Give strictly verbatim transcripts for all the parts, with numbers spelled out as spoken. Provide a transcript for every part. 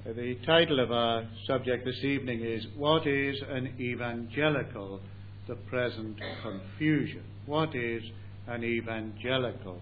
The title of our subject this evening is, What is an Evangelical? The Present Confusion. What is an evangelical?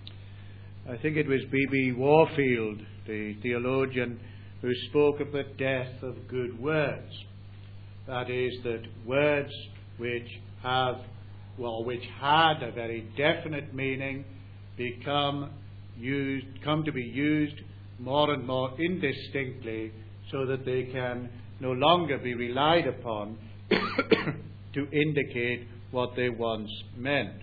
I think it was B B Warfield, the theologian, who spoke of the death of good words. That is, that words which have, well, which had a very definite meaning become used, come to be used more and more indistinctly, so that they can no longer be relied upon to indicate what they once meant.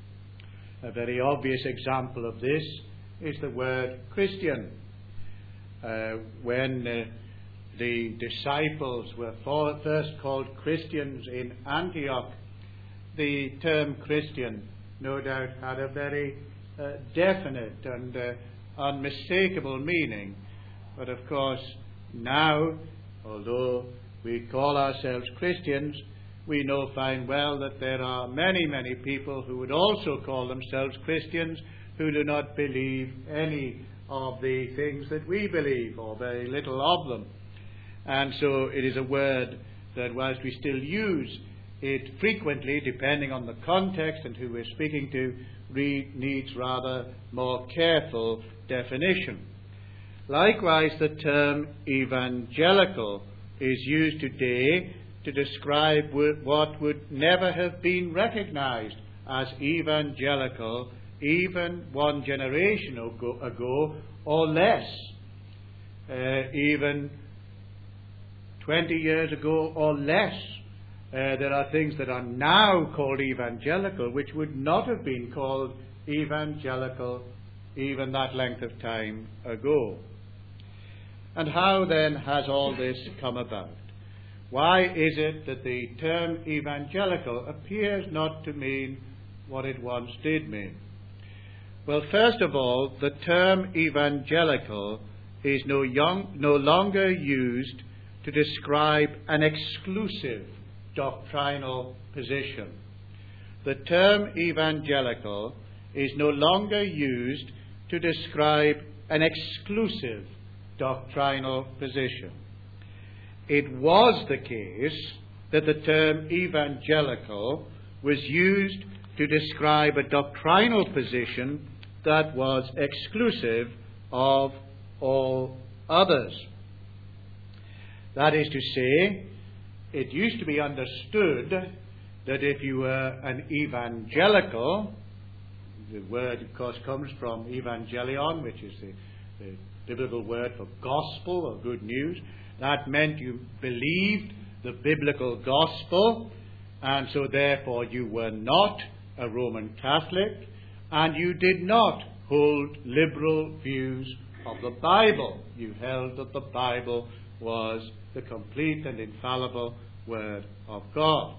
A very obvious example of this is the word Christian. Uh, when uh, the disciples were for, first called Christians in Antioch, the term Christian no doubt had a very uh, definite and uh, unmistakable meaning. But of course, now, although we call ourselves Christians, we know fine well that there are many, many people who would also call themselves Christians who do not believe any of the things that we believe, or very little of them. And so it is a word that, whilst we still use it frequently, depending on the context and who we're speaking to, re- needs rather more careful definition. Likewise, the term evangelical is used today to describe what would never have been recognized as evangelical even one generation ago, ago or less, uh, even twenty years ago or less. Uh, there are things that are now called evangelical which would not have been called evangelical even that length of time ago. And how then has all this come about? Why is it that the term evangelical appears not to mean what it once did mean? Well, first of all, the term evangelical is no, young, no longer used to describe an exclusive doctrinal position. The term evangelical is no longer used to describe an exclusive doctrinal position. It was the case that the term evangelical was used to describe a doctrinal position that was exclusive of all others. That is to say, it used to be understood that if you were an evangelical, the word, of course, comes from evangelion, which is the, the biblical word for gospel or good news. That meant you believed the biblical gospel, and so therefore you were not a Roman Catholic, and you did not hold liberal views of the Bible. You held that the Bible was the complete and infallible Word of God.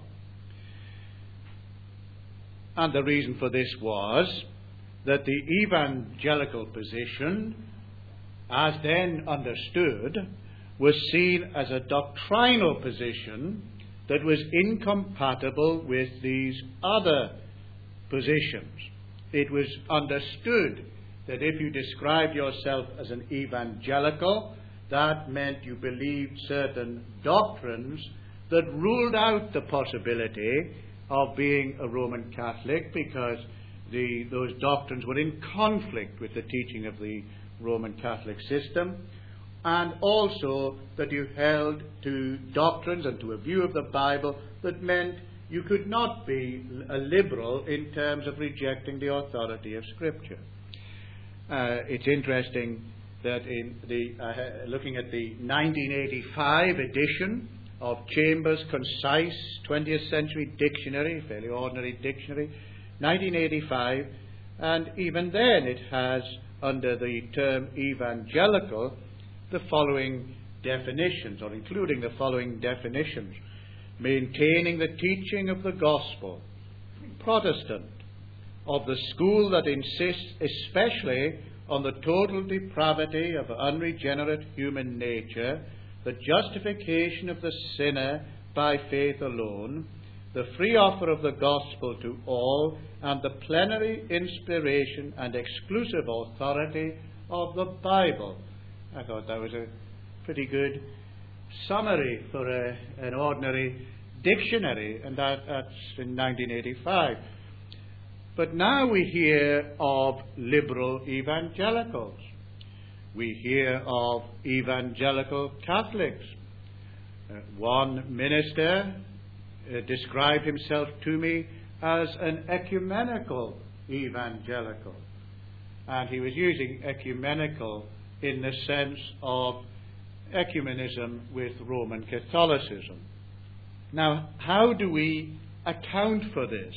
And the reason for this was that the evangelical position, as then understood, was seen as a doctrinal position that was incompatible with these other positions. It was understood that if you described yourself as an evangelical, that meant you believed certain doctrines that ruled out the possibility of being a Roman Catholic, because the, those doctrines were in conflict with the teaching of the Roman Catholic system, and also that you held to doctrines and to a view of the Bible that meant you could not be a liberal in terms of rejecting the authority of Scripture. Uh, it's interesting that in the uh, looking at the nineteen eighty-five edition of Chambers' Concise twentieth Century Dictionary, fairly ordinary dictionary, nineteen eighty-five, and even then it has, under the term evangelical, the following definitions, or including the following definitions: maintaining the teaching of the gospel, Protestant, of the school that insists especially on the total depravity of unregenerate human nature, the justification of the sinner by faith alone, the free offer of the gospel to all, and the plenary inspiration and exclusive authority of the Bible. I thought that was a pretty good summary for a, an ordinary dictionary, and that, that's in nineteen eighty-five. But now we hear of liberal evangelicals. We hear of evangelical Catholics. Uh, one minister uh, described himself to me as an ecumenical evangelical. And he was using ecumenical in the sense of ecumenism with Roman Catholicism. Now, how do we account for this?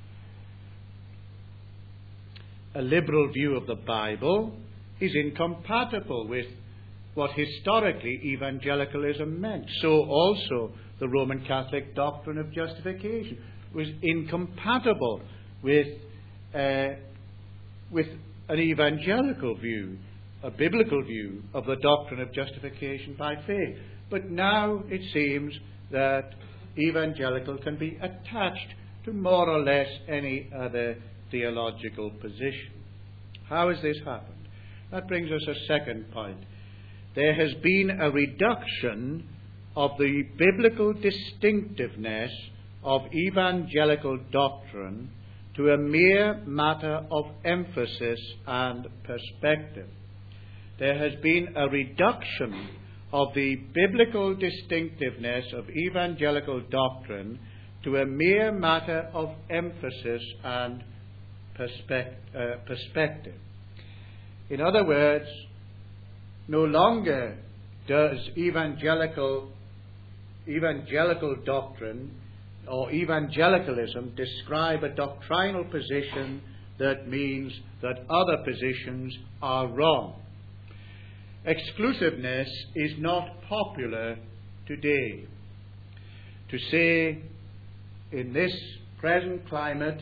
A liberal view of the Bible is incompatible with what historically evangelicalism meant. So also the Roman Catholic doctrine of justification was incompatible with, uh, with an evangelical view, a biblical view of the doctrine of justification by faith. But now it seems that evangelical can be attached to more or less any other theological position. How has this happened? That brings us a second point. There has been a reduction of the biblical distinctiveness of evangelical doctrine to a mere matter of emphasis and perspective. There has been a reduction of the biblical distinctiveness of evangelical doctrine to a mere matter of emphasis and perspect, uh, perspective. In other words, no longer does evangelical evangelical doctrine or evangelicalism describe a doctrinal position that means that other positions are wrong. Exclusiveness is not popular today. To say in this present climate,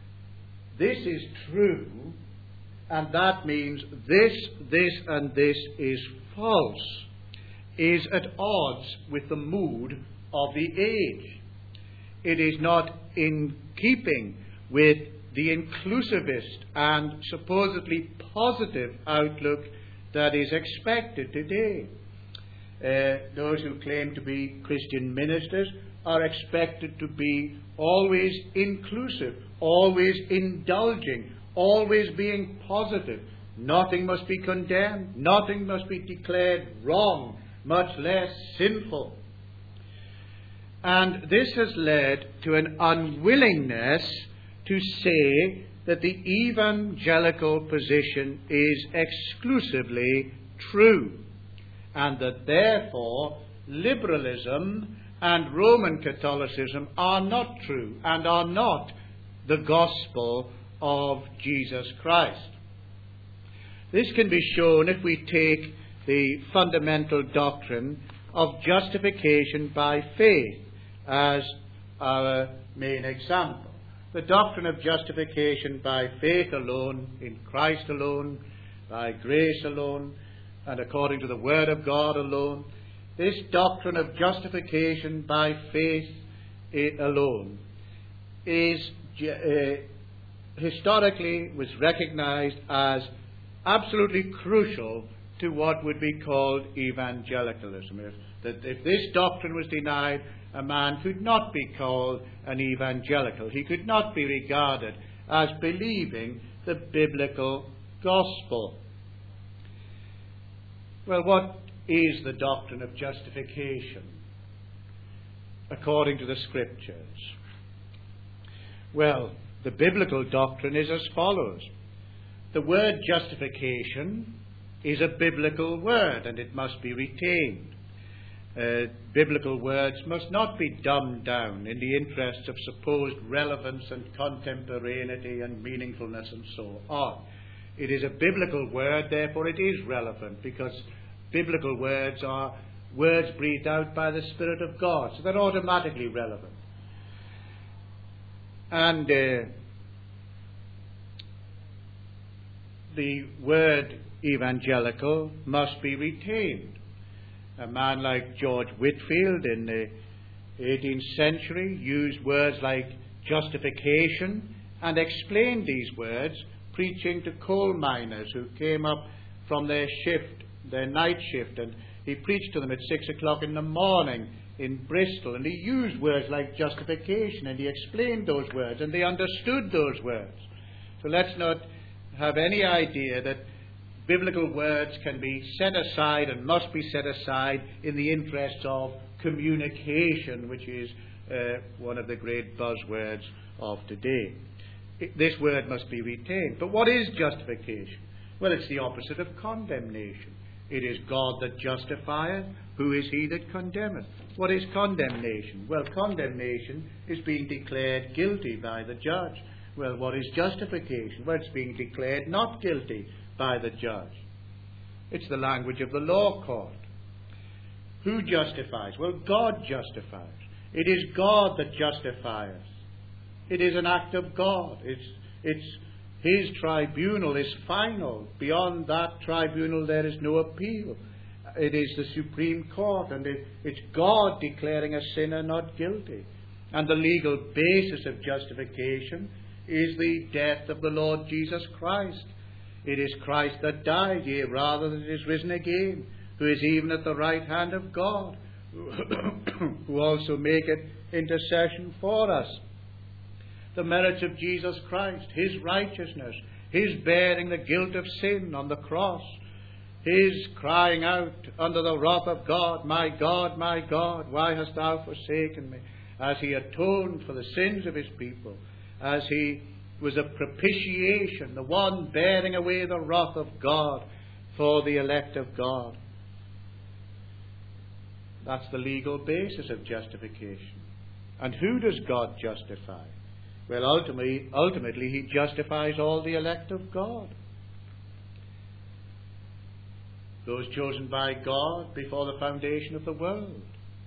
this is true, and that means this, this, and this is false, is at odds with the mood of the age. It is not in keeping with the inclusivist and supposedly positive outlook that is expected today. Uh, those who claim to be Christian ministers are expected to be always inclusive, always indulging, always being positive. Nothing must be condemned, nothing must be declared wrong, much less sinful. And this has led to an unwillingness to say that the evangelical position is exclusively true, and that therefore liberalism and Roman Catholicism are not true and are not the gospel of Jesus Christ. This can be shown if we take the fundamental doctrine of justification by faith as our main example. The doctrine of justification by faith alone, in Christ alone, by grace alone, and according to the Word of God alone. This doctrine of justification by faith alone is uh, historically was recognized as absolutely crucial to what would be called evangelicalism. If, that if this doctrine was denied, a man could not be called an evangelical. He could not be regarded as believing the biblical gospel. Well, what is the doctrine of justification according to the Scriptures? Well, the biblical doctrine is as follows. The word justification is a biblical word, and it must be retained. Uh, biblical words must not be dumbed down in the interests of supposed relevance and contemporaneity and meaningfulness and so on. It is a biblical word, therefore it is relevant, because biblical words are words breathed out by the Spirit of God, so they're automatically relevant. And uh, the word evangelical must be retained. A man like George Whitefield in the eighteenth century used words like justification and explained these words, preaching to coal miners who came up from their shift, their night shift, and He preached to them at six o'clock in the morning in Bristol, and he used words like justification, and he explained those words, and they understood those words. So let's not have any idea that biblical words can be set aside and must be set aside in the interests of communication, which is uh, one of the great buzzwords of today. It, this word must be retained. But what is justification? Well, it's the opposite of condemnation. It is God that justifieth. Who is he that condemneth? What is condemnation? Well, condemnation is being declared guilty by the judge. Well, what is justification? Well, it's being declared not guilty by the judge. It's the language of the law court. Who justifies? Well, God justifies. It is God that justifies. It is an act of God. It's, it's His tribunal is final. Beyond that tribunal there is no appeal. It is the Supreme Court, and it, it's God declaring a sinner not guilty. And the legal basis of justification is the death of the Lord Jesus Christ. It is Christ that died, yea, rather that is risen again, who is even at the right hand of God, who also maketh intercession for us. The merits of Jesus Christ, His righteousness, His bearing the guilt of sin on the cross, His crying out under the wrath of God, My God, my God, why hast thou forsaken me? As He atoned for the sins of His people, as He was a propitiation, the one bearing away the wrath of God for the elect of God. That's the legal basis of justification. And who does God justify? Well, ultimately, ultimately He justifies all the elect of God. Those chosen by God before the foundation of the world.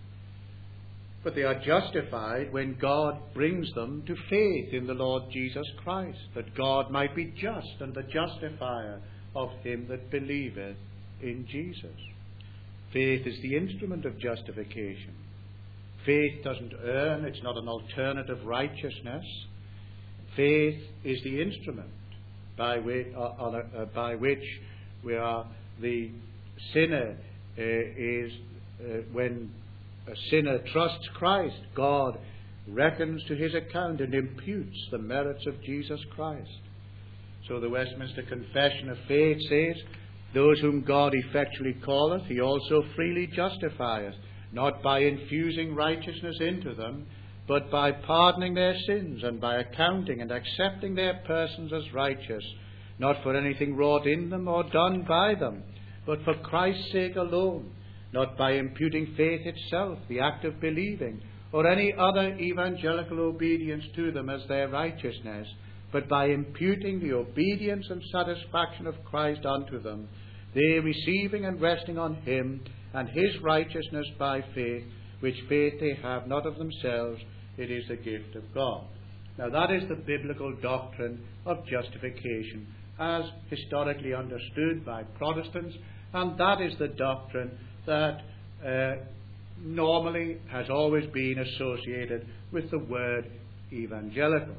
But they are justified when God brings them to faith in the Lord Jesus Christ, that God might be just and the justifier of him that believeth in Jesus. Faith is the instrument of justification. Faith doesn't earn, it's not an alternative righteousness. Faith is the instrument by which, uh, uh, by which we are the sinner uh, is uh, when a sinner trusts Christ, God reckons to his account and imputes the merits of Jesus Christ. So the Westminster Confession of Faith says, Those whom God effectually calleth, he also freely justifieth, not by infusing righteousness into them, but by pardoning their sins, and by accounting and accepting their persons as righteous, not for anything wrought in them or done by them, but for Christ's sake alone, not by imputing faith itself, the act of believing, or any other evangelical obedience to them as their righteousness, but by imputing the obedience and satisfaction of Christ unto them, they receiving and resting on him and his righteousness by faith, which faith they have not of themselves, it is the gift of God. Now that is the biblical doctrine of justification as historically understood by Protestants, and that is the doctrine that uh, normally has always been associated with the word evangelical.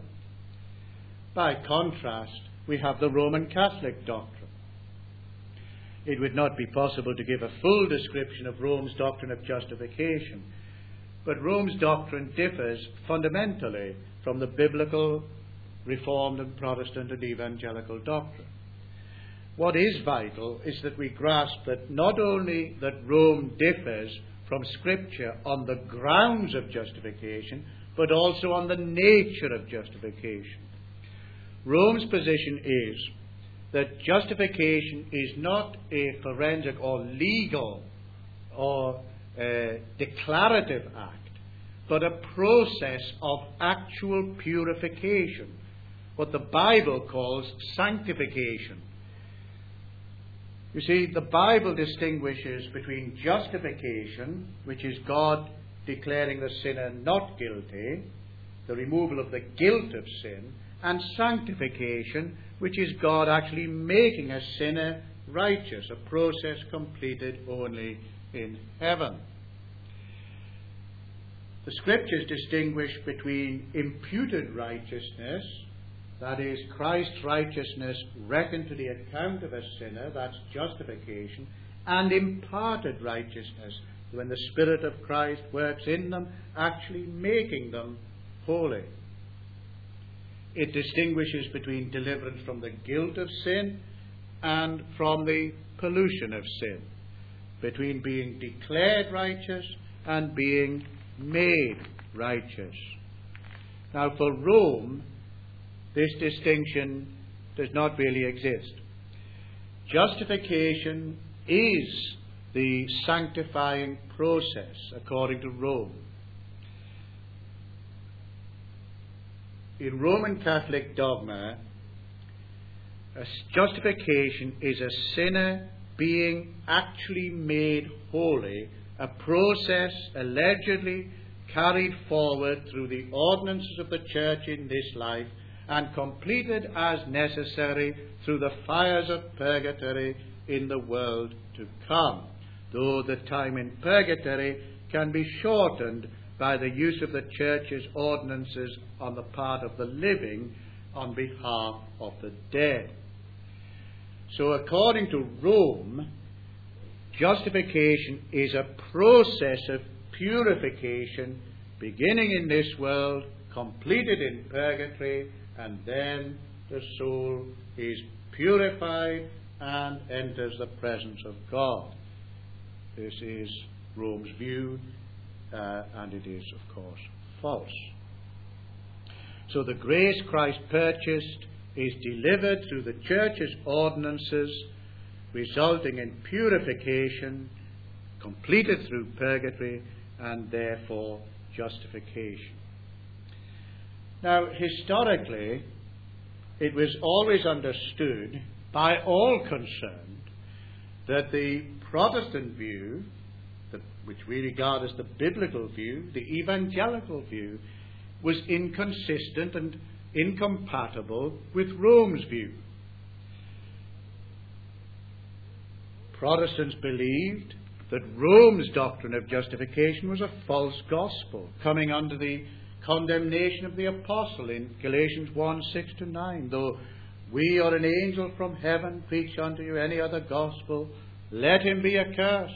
By contrast, we have the Roman Catholic doctrine. It would not be possible to give a full description of Rome's doctrine of justification, but Rome's doctrine differs fundamentally from the biblical, Reformed and Protestant and evangelical doctrine. What is vital is that we grasp that not only that Rome differs from Scripture on the grounds of justification, but also on the nature of justification. Rome's position is that justification is not a forensic or legal or uh, declarative act, but a process of actual purification, what the Bible calls sanctification. You see, the Bible distinguishes between justification, which is God declaring the sinner not guilty, the removal of the guilt of sin, and sanctification, which is God actually making a sinner righteous, a process completed only in heaven. The Scriptures distinguish between imputed righteousness, that is, Christ's righteousness reckoned to the account of a sinner, that's justification, and imparted righteousness, when the Spirit of Christ works in them, actually making them holy. It distinguishes between deliverance from the guilt of sin and from the pollution of sin, between being declared righteous and being made righteous. Now, for Rome, this distinction does not really exist. Justification is the sanctifying process according to Rome. In Roman Catholic dogma, a justification is a sinner being actually made holy, a process allegedly carried forward through the ordinances of the Church in this life and completed as necessary through the fires of purgatory in the world to come, though the time in purgatory can be shortened by the use of the Church's ordinances on the part of the living on behalf of the dead. So according to Rome, justification is a process of purification beginning in this world, completed in purgatory, and then the soul is purified and enters the presence of God. This is Rome's view, uh, and it is, of course, false. So the grace Christ purchased is delivered through the Church's ordinances, resulting in purification, completed through purgatory, and therefore justification. Now, historically, it was always understood by all concerned that the Protestant view, the, which we regard as the biblical view, the evangelical view, was inconsistent and incompatible with Rome's view. Protestants believed that Rome's doctrine of justification was a false gospel, coming under the condemnation of the apostle in Galatians one, six to nine. Though we or an angel from heaven preach unto you any other gospel, let him be accursed.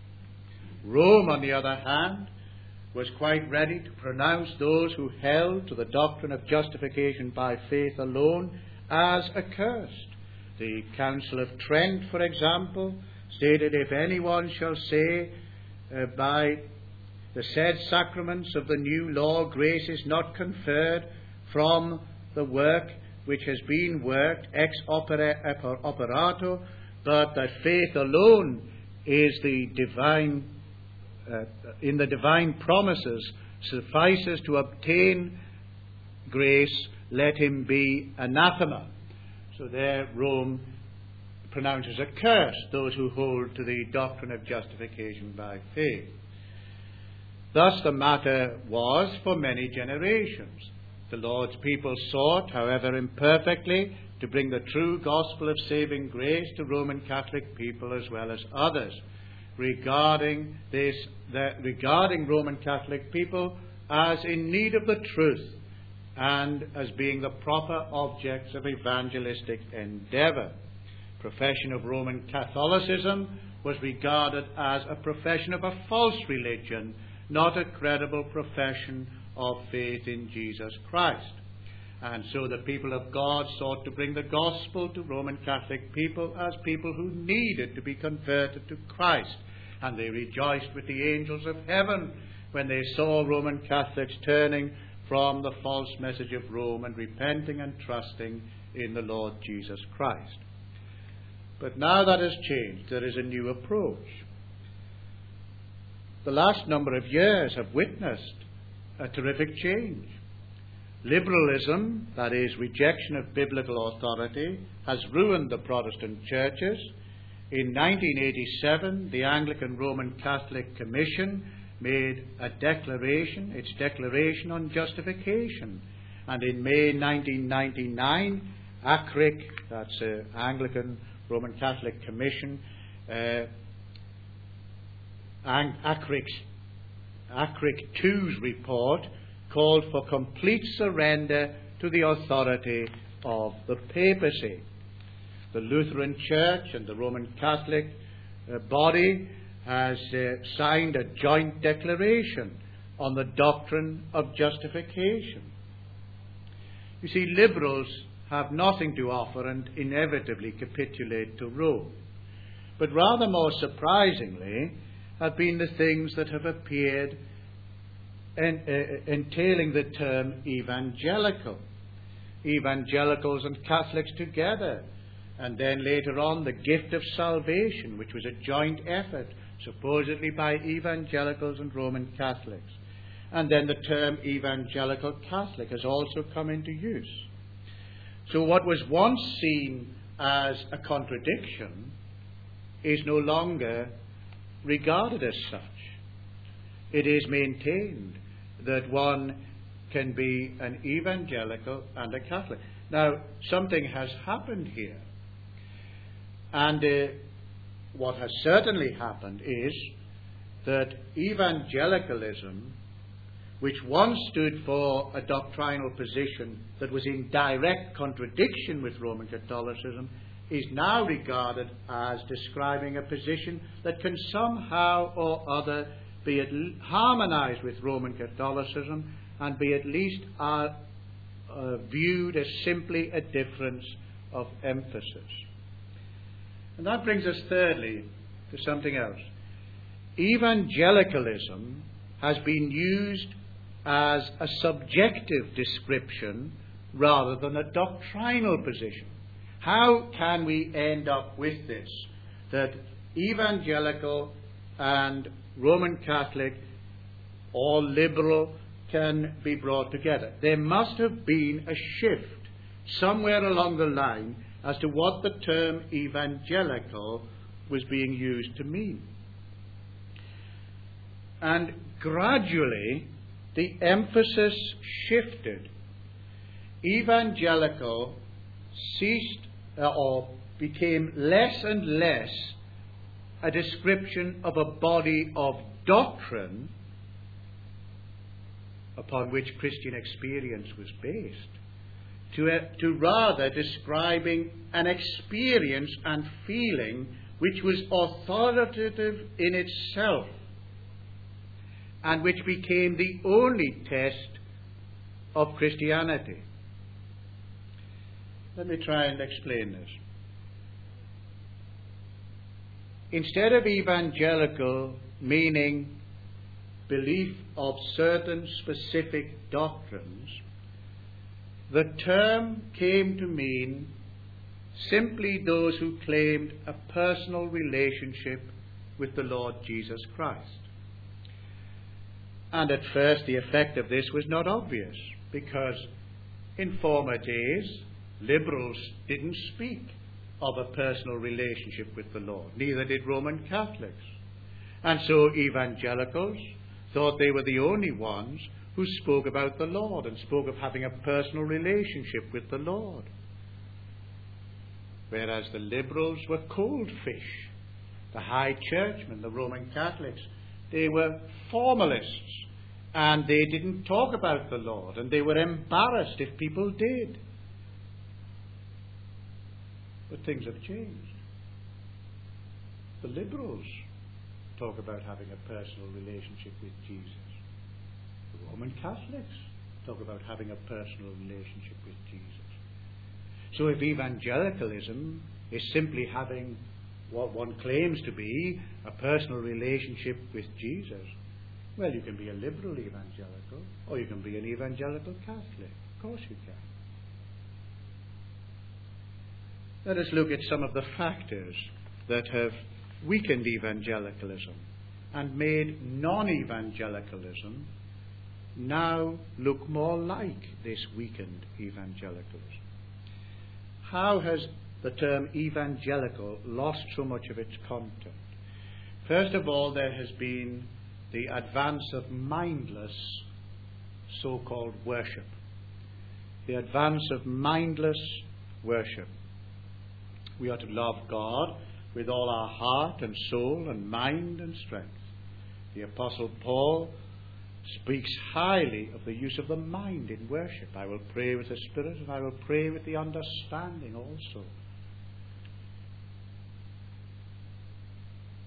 Rome, on the other hand, was quite ready to pronounce those who held to the doctrine of justification by faith alone as accursed. The Council of Trent, for example, stated, if anyone shall say uh, by the said sacraments of the new law, grace is not conferred from the work which has been worked ex opere operato, but that faith alone is the divine, uh, in the divine promises, suffices to obtain grace, let him be anathema. So there Rome pronounces accursed those who hold to the doctrine of justification by faith. Thus the matter was for many generations. The Lord's people sought, however imperfectly, to bring the true gospel of saving grace to Roman Catholic people as well as others, regarding this, the, regarding Roman Catholic people as in need of the truth and as being the proper objects of evangelistic endeavour. Profession of Roman Catholicism was regarded as a profession of a false religion, not a credible profession of faith in Jesus Christ. And so the people of God sought to bring the gospel to Roman Catholic people as people who needed to be converted to Christ. And they rejoiced with the angels of heaven when they saw Roman Catholics turning from the false message of Rome and repenting and trusting in the Lord Jesus Christ. But now that has changed. There is a new approach. The last number of years have witnessed a terrific change. Liberalism, that is, rejection of biblical authority, has ruined the Protestant churches. In nineteen eighty-seven, the Anglican Roman Catholic Commission made a declaration, its declaration on justification. And in May nineteen ninety-nine, A C R I C, that's uh, Anglican Roman Catholic Commission, uh, A C R I C, A C R I C two's report called for complete surrender to the authority of the papacy. The Lutheran Church and the Roman Catholic uh, body has uh, signed a joint declaration on the doctrine of justification. You see, liberals have nothing to offer and inevitably capitulate to Rome. But rather more surprisingly have been the things that have appeared en- uh, entailing the term evangelical. Evangelicals and Catholics together. And then later on, the gift of salvation, which was a joint effort, supposedly by evangelicals and Roman Catholics. And then the term evangelical Catholic has also come into use. So what was once seen as a contradiction is no longer regarded as such. It is maintained that one can be an evangelical and a Catholic. Now, something has happened here. And uh, what has certainly happened is that evangelicalism, which once stood for a doctrinal position that was in direct contradiction with Roman Catholicism, is now regarded as describing a position that can somehow or other be at l- harmonized with Roman Catholicism and be at least uh, uh, viewed as simply a difference of emphasis. And that brings us thirdly to something else. Evangelicalism has been used as a subjective description rather than a doctrinal position. How can we end up with this? That evangelical and Roman Catholic or liberal can be brought together. There must have been a shift somewhere along the line as to what the term evangelical was being used to mean. And gradually, the emphasis shifted. Evangelical ceased uh, or became less and less a description of a body of doctrine upon which Christian experience was based, to, uh, to rather describing an experience and feeling which was authoritative in itself and which became the only test of Christianity. Let me try and explain this. Instead of evangelical meaning belief of certain specific doctrines, the term came to mean simply those who claimed a personal relationship with the Lord Jesus Christ. And at first the effect of this was not obvious, because in former days liberals didn't speak of a personal relationship with the Lord. Neither did Roman Catholics. And so evangelicals thought they were the only ones who spoke about the Lord and spoke of having a personal relationship with the Lord. Whereas the liberals were cold fish. The high churchmen, the Roman Catholics, they were formalists. And they didn't talk about the Lord. And they were embarrassed if people did. But things have changed. The liberals talk about having a personal relationship with Jesus. The Roman Catholics talk about having a personal relationship with Jesus. So if evangelicalism is simply having what one claims to be a personal relationship with Jesus, well, you can be a liberal evangelical or you can be an evangelical Catholic. Of course you can. Let us look at some of the factors that have weakened evangelicalism and made non-evangelicalism now look more like this weakened evangelicalism. How has the term evangelical lost so much of its content? First of all, there has been the advance of mindless so-called worship. The advance of mindless worship. We are to love God with all our heart and soul and mind and strength. The Apostle Paul speaks highly of the use of the mind in worship. I will pray with the Spirit and I will pray with the understanding also.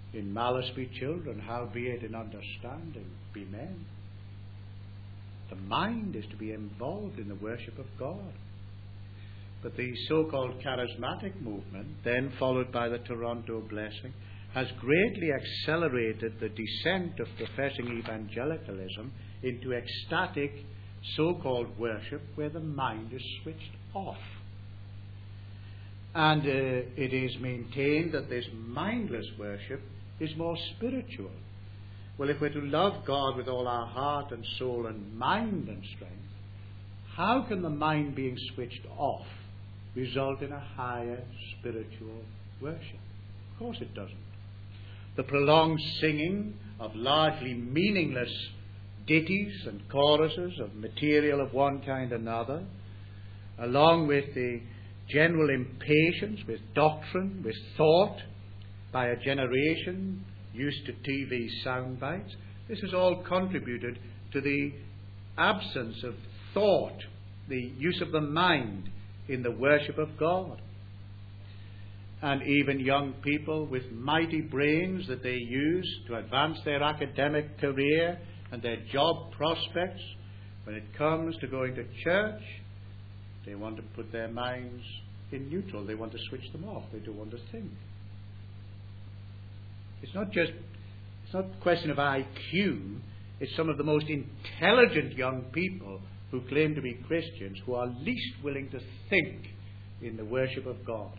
In malice be children, howbeit in understanding be men. The mind is to be involved in the worship of God. But the so-called charismatic movement, then followed by the Toronto Blessing, has greatly accelerated the descent of professing evangelicalism into ecstatic so-called worship where the mind is switched off. And uh, it is maintained that this mindless worship is more spiritual. Well, if we're to love God with all our heart and soul and mind and strength, how can the mind being switched off result in a higher spiritual worship? Of course it doesn't. The prolonged singing of largely meaningless ditties and choruses of material of one kind or another, along with the general impatience with doctrine, with thought, by a generation used to T V sound bites, this has all contributed to the absence of thought, the use of the mind in the worship of God. And even young people with mighty brains that they use to advance their academic career and their job prospects, when it comes to going to church, they want to put their minds in neutral. They want to switch them off. They don't want to think. It's not just, it's not a question of I Q. It's some of the most intelligent young people who claim to be Christians who are least willing to think in the worship of God.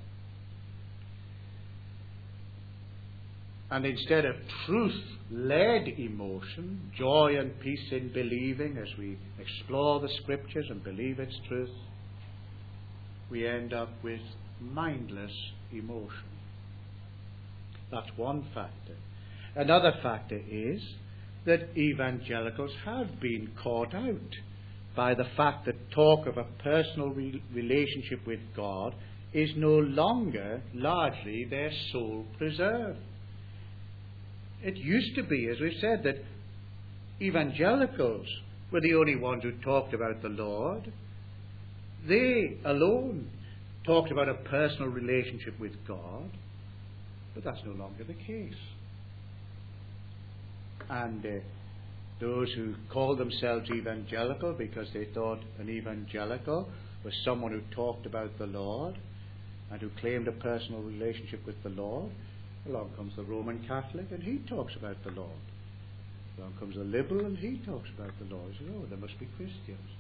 And instead of truth-led emotion, joy and peace in believing as we explore the Scriptures and believe its truth, we end up with mindless emotion. That's one factor. Another factor is that evangelicals have been caught out by the fact that talk of a personal re- relationship with God is no longer largely their sole preserve. It used to be, as we've said, that evangelicals were the only ones who talked about the Lord. They alone talked about a personal relationship with God, but that's no longer the case. And uh, those who called themselves evangelical because they thought an evangelical was someone who talked about the Lord and who claimed a personal relationship with the Lord, along comes the Roman Catholic and he talks about the Lord. Along comes the liberal and he talks about the Lord. He says, oh, there must be Christians.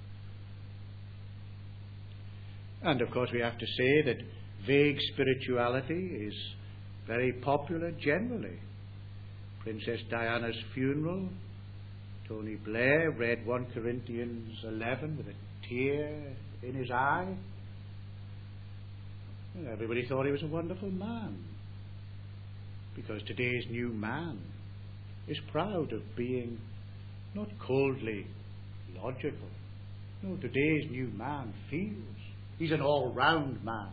And of course we have to say that vague spirituality is very popular generally. Princess Diana's funeral, Tony Blair read First Corinthians eleven with a tear in his eye. And everybody thought he was a wonderful man, because today's new man is proud of being not coldly logical. No, today's new man feels. He's an all-round man.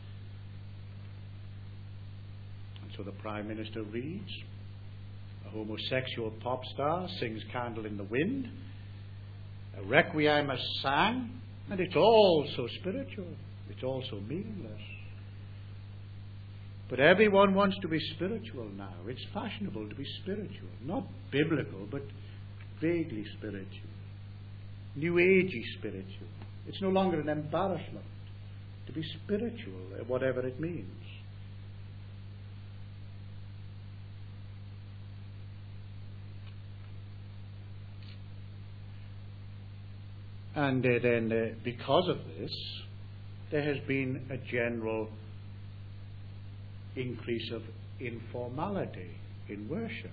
And so the Prime Minister reads, a homosexual pop star sings Candle in the Wind, a requiem is sang, and it's all so spiritual. It's all so meaningless. But everyone wants to be spiritual now. It's fashionable to be spiritual. Not biblical, but vaguely spiritual. New Agey spiritual. It's no longer an embarrassment to be spiritual, whatever it means. And uh, then, uh, because of this, there has been a general increase of informality in worship.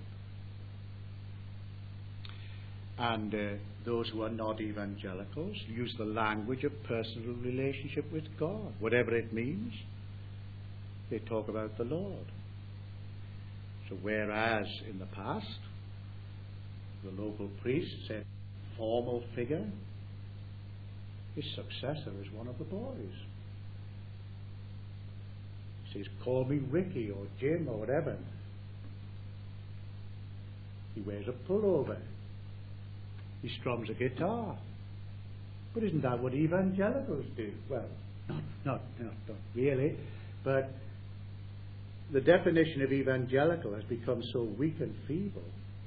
And uh, those who are not evangelicals use the language of personal relationship with God. Whatever it means, they talk about the Lord. So whereas in the past, the local priest said, formal figure, his successor is one of the boys. He says, call me Ricky or Jim or whatever. He wears a pullover. He strums a guitar. But isn't that what evangelicals do? Well, not, not, not, not really. But the definition of evangelical has become so weak and feeble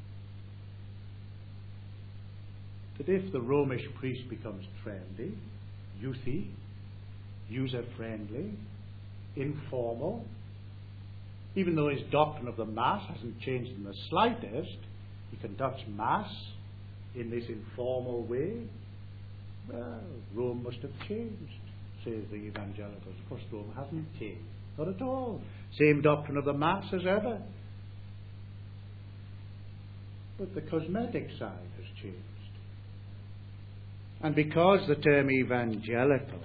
that if the Romish priest becomes trendy, youthy, user-friendly, informal, even though his doctrine of the Mass hasn't changed in the slightest, he conducts Mass in this informal way, well, Rome must have changed, says the evangelicals. Of course, Rome hasn't changed. Not at all. Same doctrine of the Mass as ever. But the cosmetic side has changed. And because the term evangelical,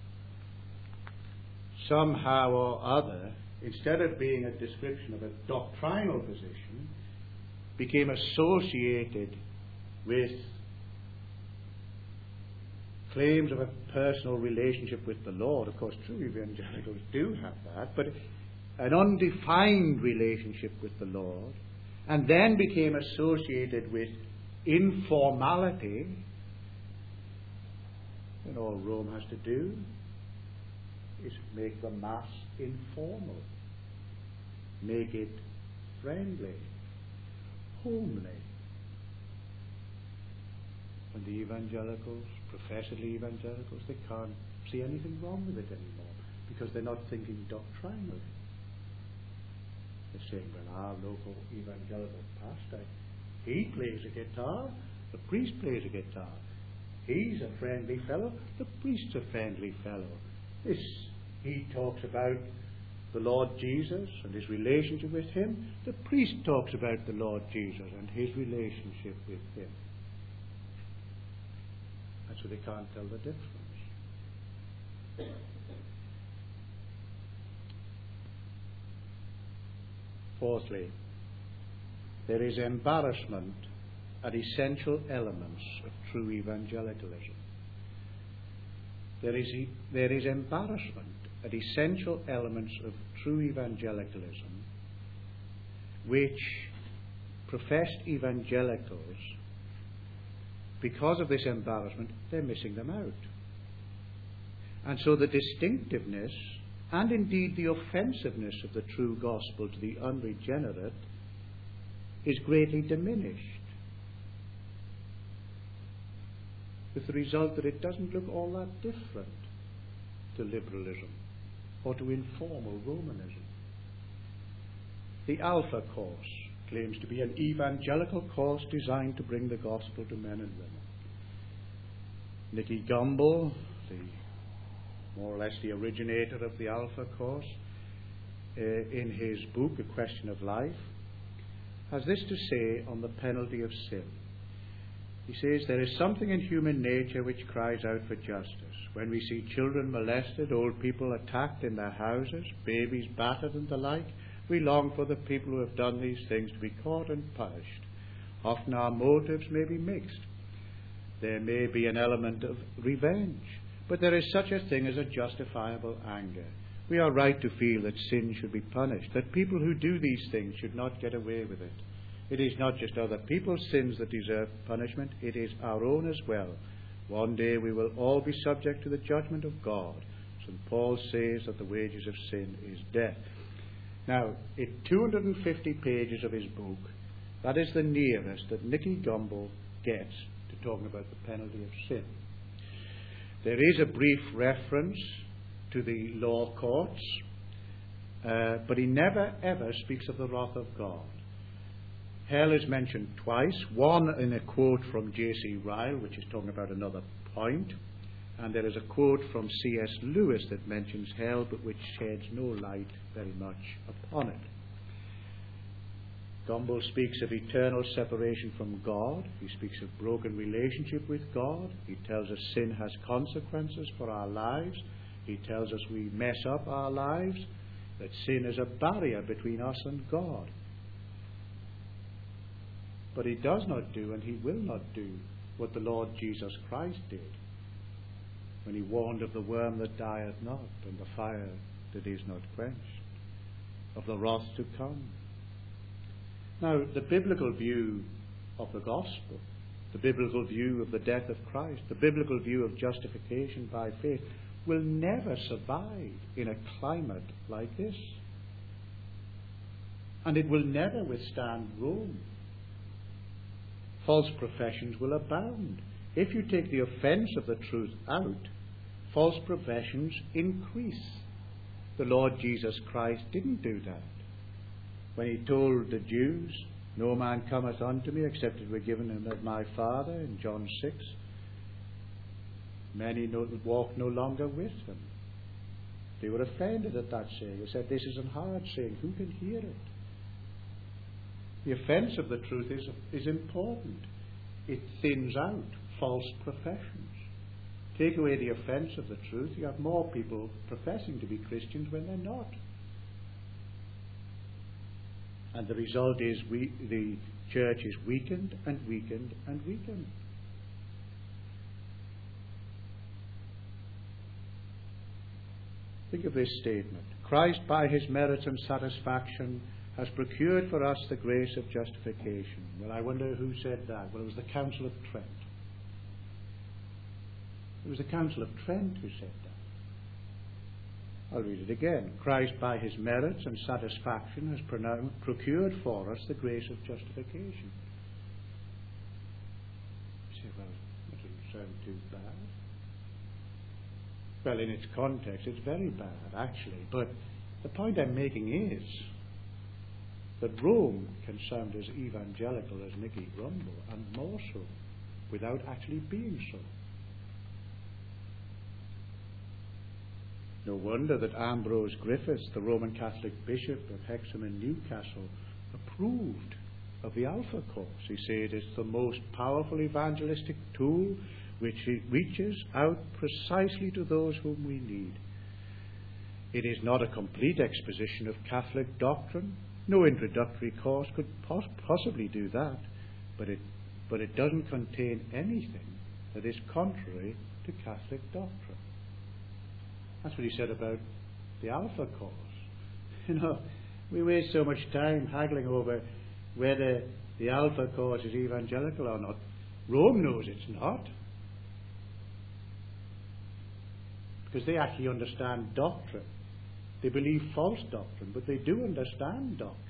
somehow or other, instead of being a description of a doctrinal position, became associated with claims of a personal relationship with the Lord. Of course, true evangelicals do have that, but an undefined relationship with the Lord, and then became associated with informality, and all Rome has to do is make the Mass informal, make it friendly, homely. And the evangelicals, professedly evangelicals, they can't see anything wrong with it anymore because they're not thinking doctrinally. They're saying, well, our local evangelical pastor, he plays a guitar, the priest plays a guitar. He's a friendly fellow, the priest's a friendly fellow. This, he talks about the Lord Jesus and his relationship with him. The priest talks about the Lord Jesus and his relationship with him. And so they can't tell the difference. Fourthly, there is embarrassment at essential elements of true evangelicalism. There is, e- there is embarrassment at essential elements of true evangelicalism which professed evangelicals, because of this embarrassment, they're missing them out. And so the distinctiveness and indeed the offensiveness of the true gospel to the unregenerate is greatly diminished, with the result that it doesn't look all that different to liberalism or to informal Romanism. The Alpha Course claims to be an evangelical course designed to bring the gospel to men and women. Nicky Gumbel, the more or less the originator of the Alpha Course, uh, in his book, A Question of Life, has this to say on the penalty of sin. He says, there is something in human nature which cries out for justice. When we see children molested, old people attacked in their houses, babies battered and the like, we long for the people who have done these things to be caught and punished. Often our motives may be mixed. There may be an element of revenge, but there is such a thing as a justifiable anger. We are right to feel that sin should be punished, that people who do these things should not get away with it. It is not just other people's sins that deserve punishment, it is our own as well. One day we will all be subject to the judgment of God. Saint Paul says that the wages of sin is death. Now, in two hundred fifty pages of his book, that is the nearest that Nicky Gumbel gets to talking about the penalty of sin. There is a brief reference to the law courts, uh, but he never ever speaks of the wrath of God. Hell is mentioned twice, one in a quote from J C Ryle, which is talking about another point, and there is a quote from C S Lewis that mentions hell, but which sheds no light very much upon it. Gumbel speaks of eternal separation from God. He speaks of broken relationship with God. He tells us sin has consequences for our lives. He tells us we mess up our lives, that sin is a barrier between us and God. But he does not do, and he will not do, what the Lord Jesus Christ did when he warned of the worm that dieth not and the fire that is not quenched, of the wrath to come. Now, the biblical view of the gospel, the biblical view of the death of Christ, the biblical view of justification by faith will never survive in a climate like this. And it will never withstand Rome. False professions will abound. If you take the offence of the truth out, false professions increase. The Lord Jesus Christ didn't do that. When he told the Jews, "No man cometh unto me except it were given him of my Father," in John six, many no, walked no longer with him. They were offended at that saying. They said, "This is a hard saying. Who can hear it?" The offence of the truth is, is important. It thins out false professions. Take away the offence of the truth, you have more people professing to be Christians when they're not. And the result is we, the church is weakened and weakened and weakened. Think of this statement. Christ, by his merits and satisfaction, has procured for us the grace of justification. Well, I wonder who said that. Well, it was the Council of Trent. It was the Council of Trent who said that. I'll read it again. Christ, by his merits and satisfaction, has pronounced, procured for us the grace of justification. You say, well, that doesn't sound too bad. Well, in its context, it's very bad, actually. But the point I'm making is that Rome can sound as evangelical as Nicky Grumble, and more so, without actually being so. No wonder that Ambrose Griffiths, the Roman Catholic bishop of Hexham and Newcastle, approved of the Alpha Course. He said it's the most powerful evangelistic tool which reaches out precisely to those whom we need. It is not a complete exposition of Catholic doctrine. No introductory course could pos- possibly do that, but it, but it doesn't contain anything that is contrary to Catholic doctrine. That's what he said about the Alpha Course. You know, we waste so much time haggling over whether the Alpha Course is evangelical or not. Rome knows it's not, because they actually understand doctrine. They believe false doctrine, but they do understand doctrine.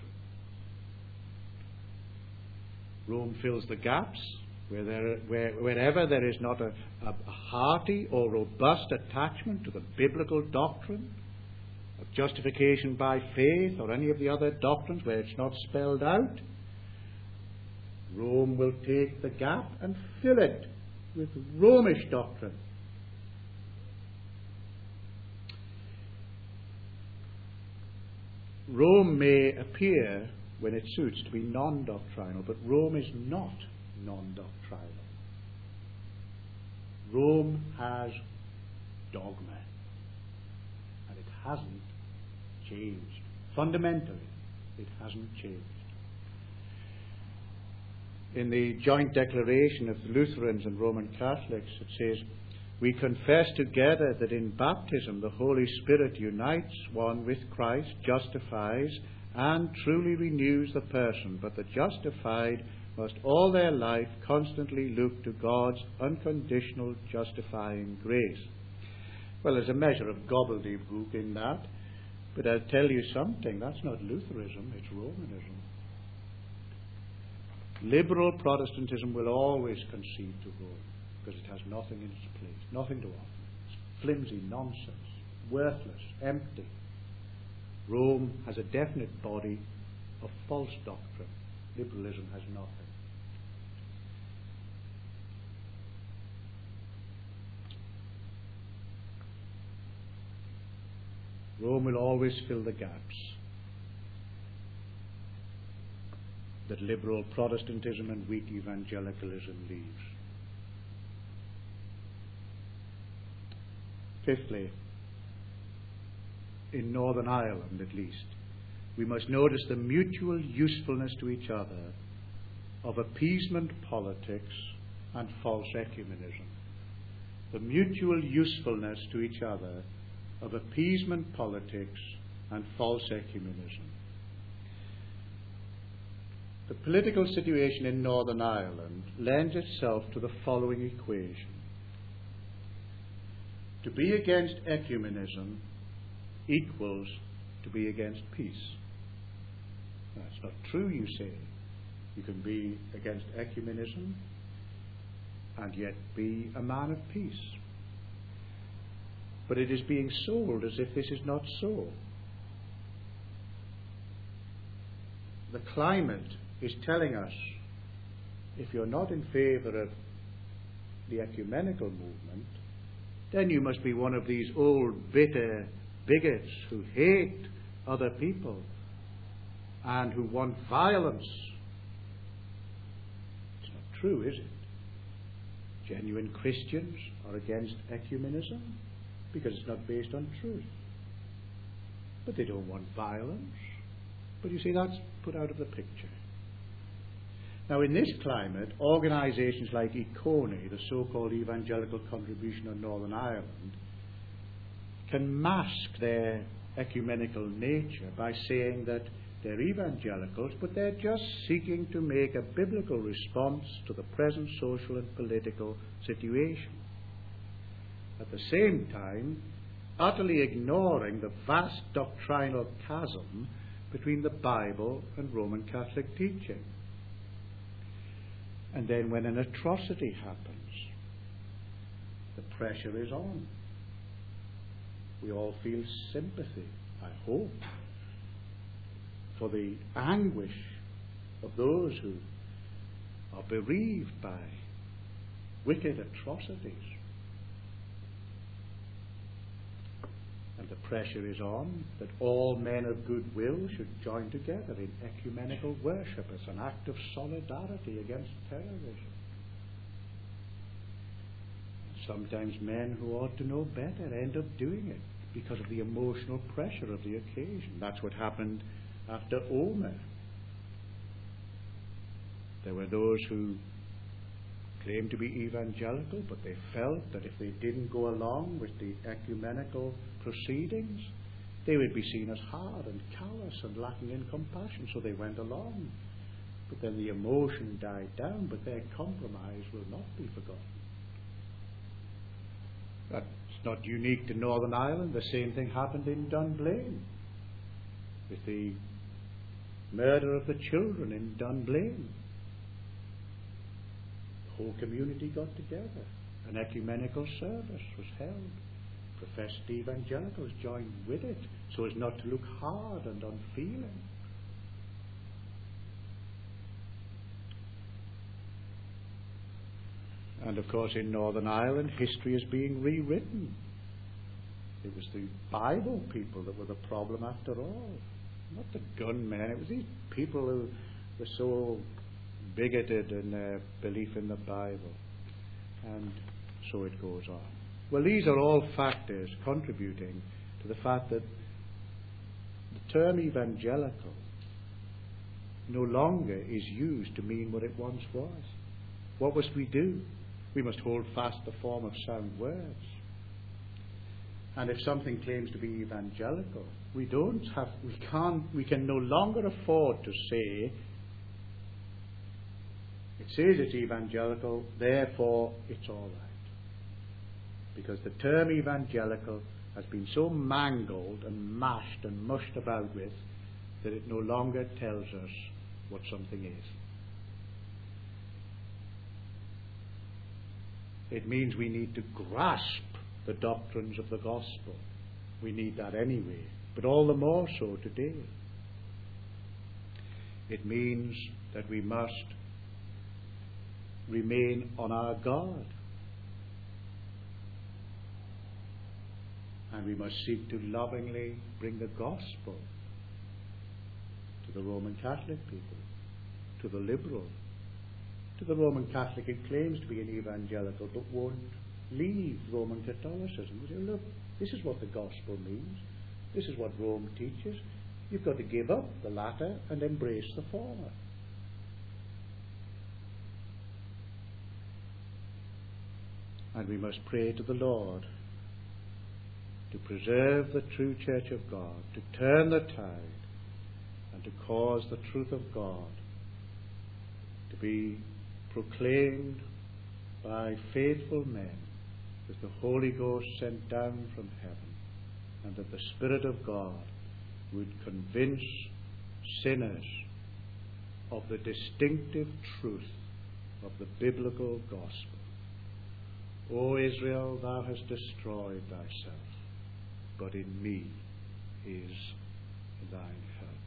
Rome fills the gaps where there, where, wherever there is not a, a, a hearty or robust attachment to the biblical doctrine of justification by faith or any of the other doctrines where it's not spelled out. Rome will take the gap and fill it with Romish doctrine. Rome may appear, when it suits, to be non-doctrinal, but Rome is not non-doctrinal. Rome has dogma, and it hasn't changed. Fundamentally, it hasn't changed. In the joint declaration of the Lutherans and Roman Catholics, it says, "We confess together that in baptism the Holy Spirit unites one with Christ, justifies, and truly renews the person, but the justified must all their life constantly look to God's unconditional justifying grace." Well, there's a measure of gobbledygook in that, but I'll tell you something, that's not Lutheranism, it's Romanism. Liberal Protestantism will always concede to Rome, because it has nothing in its place, nothing to offer. It's flimsy nonsense, worthless, empty. Rome has a definite body of false doctrine. Liberalism has nothing. Rome will always fill the gaps that liberal Protestantism and weak evangelicalism leaves. Fifthly, in Northern Ireland at least, we must notice the mutual usefulness to each other of appeasement politics and false ecumenism. The mutual usefulness to each other of appeasement politics and false ecumenism. The political situation in Northern Ireland lends itself to the following equation. To be against ecumenism equals to be against peace. That's not true, you say. You can be against ecumenism and yet be a man of peace. But it is being sold as if this is not so. The climate is telling us, if you're not in favour of the ecumenical movement, then you must be one of these old, bitter bigots who hate other people and who want violence. It's not true, is it? Genuine Christians are against ecumenism because it's not based on truth. But they don't want violence. But you see, that's put out of the picture. Now, in this climate, organisations like ECONI, the so-called Evangelical Contribution on Northern Ireland, can mask their ecumenical nature by saying that they're evangelicals, but they're just seeking to make a biblical response to the present social and political situation. At the same time, utterly ignoring the vast doctrinal chasm between the Bible and Roman Catholic teaching. And then when an atrocity happens, the pressure is on. We all feel sympathy, I hope, for the anguish of those who are bereaved by wicked atrocities. And the pressure is on that all men of goodwill should join together in ecumenical worship as an act of solidarity against terrorism. Sometimes men who ought to know better end up doing it because of the emotional pressure of the occasion. That's what happened after Omer. There were those who claimed to be evangelical, but they felt that if they didn't go along with the ecumenical proceedings, they would be seen as hard and callous and lacking in compassion, so they went along. But then the emotion died down, but their compromise will not be forgotten. That's not unique to Northern Ireland. The same thing happened in Dunblane with the murder of the children in Dunblane. The whole community got together. An ecumenical service was held. Professed evangelicals joined with it so as not to look hard and unfeeling. And of course in Northern Ireland history is being rewritten. It was the Bible people that were the problem after all, not the gunmen. It was these people who were so bigoted in their belief in the Bible. And so it goes on. Well, these are all factors contributing to the fact that the term evangelical no longer is used to mean what it once was. What must we do? We must hold fast the form of sound words. And if something claims to be evangelical, we don't have, we can't, we can no longer afford to say, it says it's evangelical, therefore it's all right. Because the term evangelical has been so mangled and mashed and mushed about with that it no longer tells us what something is. It means we need to grasp the doctrines of the gospel. We need that anyway, but all the more so today. It means that we must remain on our guard. And we must seek to lovingly bring the gospel to the Roman Catholic people, to the liberal, to the Roman Catholic who claims to be an evangelical but won't leave Roman Catholicism. We say, look, this is what the gospel means. This is what Rome teaches. You've got to give up the latter and embrace the former. And we must pray to the Lord to preserve the true Church of God, to turn the tide, and to cause the truth of God to be proclaimed by faithful men with the Holy Ghost sent down from heaven, and that the Spirit of God would convince sinners of the distinctive truth of the biblical gospel. O Israel, thou hast destroyed thyself, but in me is thine help.